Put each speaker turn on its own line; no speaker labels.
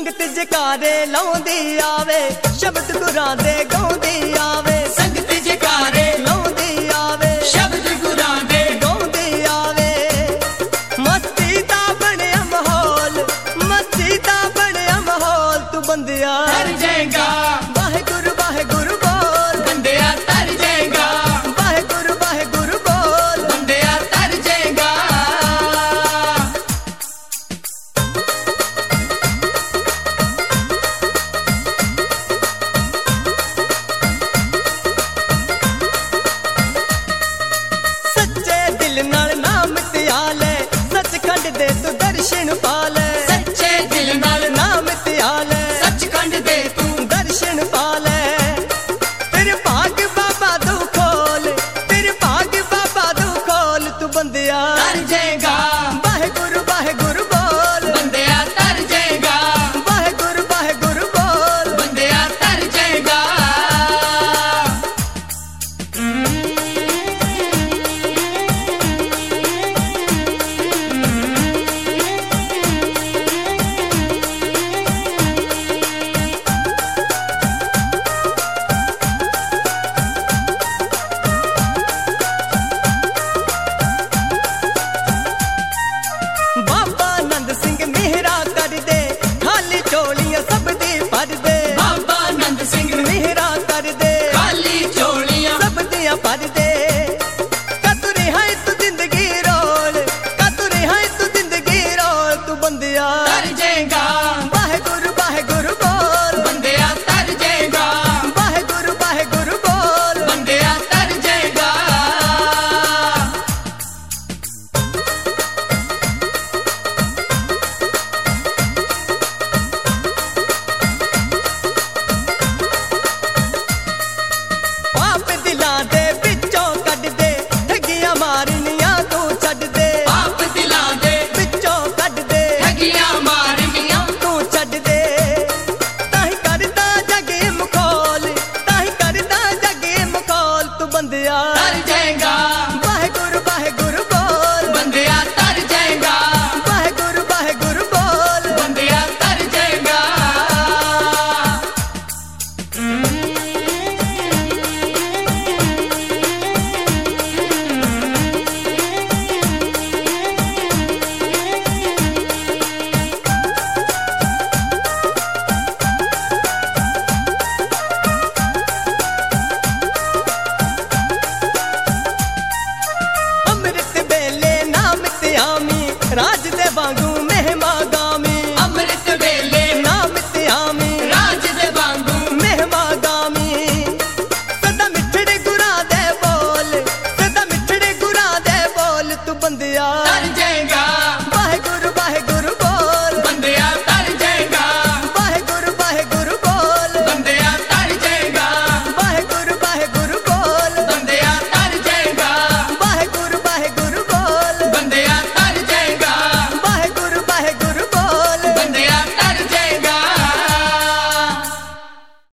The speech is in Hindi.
संगत जकारे लाउंदी आवे, शब्द गुरां दे गाउंदी आवे।
संगत जकारे
लाउंदी आवे,
शब्द गुरां दे
गाउंदी आवे। मस्ती दा बणिया माहौल, मस्ती दा बणिया माहौल, तू बंदिया
तर जाएगा,
वाहेगुरु वाहेगुरु बोल,
बंदिया तर जाएगा,
वाहेगुरु वाहेगुरु बोल।
बंदिया तर जाएगा।
सच्चे दिल नाल नाम त्याले, सचखंड दे तू दर्शन पाले।
सच्चे दिल नाल
नाम त्याले,
सचखंड दे तू
दर्शन पाले। तेरे भाग बाबा तू खोल, तेरे भाग बाबा तू खोल, तू बंदिया
तर जाएगा,
वाहेगुरु वाहेगुरु बोल,
बंदिया तर जाएगा,
वाहेगुरु वाहेगुरु बोल।
बंदिया तर जाएगा।
बाबा नंद सिंह मेहरा कर दे, खाली झोलियां सब दी भर दे।
बाबा नंद सिंह
मेहरा